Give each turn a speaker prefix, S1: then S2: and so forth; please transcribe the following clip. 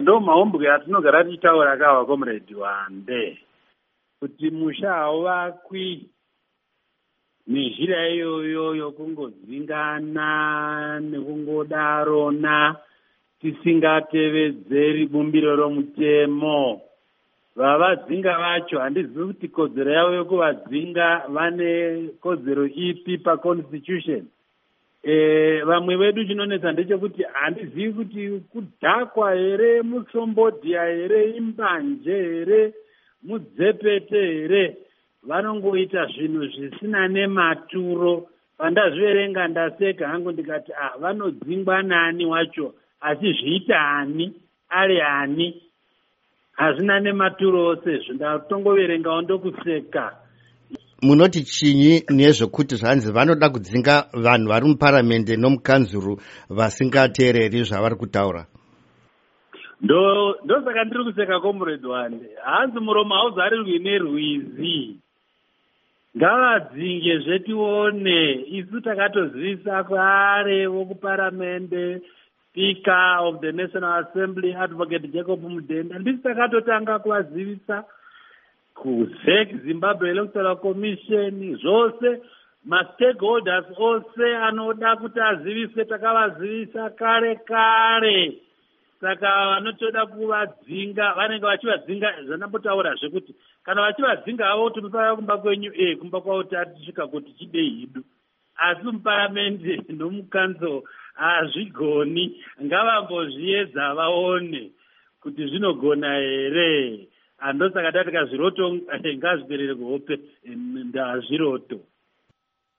S1: ndo maombwe atinogara tichitaura kawa comrade Wande kuti musha hauvakwi nezhira iyoyo yokungodzingana nekungodarona tisingatevedzeri bumbiro romutemo. Vavadzinga vacho handizivi kuti kodzero yavo yokuvadzinga vane kodzero ipi paconstitution. Vamwe vedu chinonetsa ndechekuti handizivi kuti kudhakwa here, musombodhya here, imbanje here, mudzepete here. Vanongoita zvinhu zvisina nematuro. Pandazviverenga ndaseka hangu ndikati vanodzingwa nani wacho achizviita ani ari ani, hazvina nematuro ose. Zvindatongoverengawo ndokuseka.
S2: Munoti chinyi nezvokuti zvanzi vanoda kudzinga vanhu vari muparamende nomukanzuru vasingateereri zvavari kutaura?
S1: Ndosaka ndiri kuseka comrade Wande. Hanzi muromo hauzarirwi nerwizi. Ngavadzinge zvetione. Isu takatozivisa kwaare vokuparamende, Speaker of the National Assembly, Advocate Jacob Mudenda. Ndisi takatotanga kuvazivisa kuZEC, Zimbabwe Electoral Commission, zvose ma-stakeholders ose anoda kuti aziviswe takavazivisa kare kare. Saka vanotoda kuvadzinga, vanenge vachivadzinga, zvanambotaura zvekuti kana vachivadzinga havo kuti mufanira kumba kwenyu, kumba kwavo tatisvika kuti chidei hidu. Asi muparamende nomukanzo hazvigoni. Ngavambozviedza vaone kuti zvinogona here. Andosaka tatika zviroto ngazviperere kuhope ndazviroto.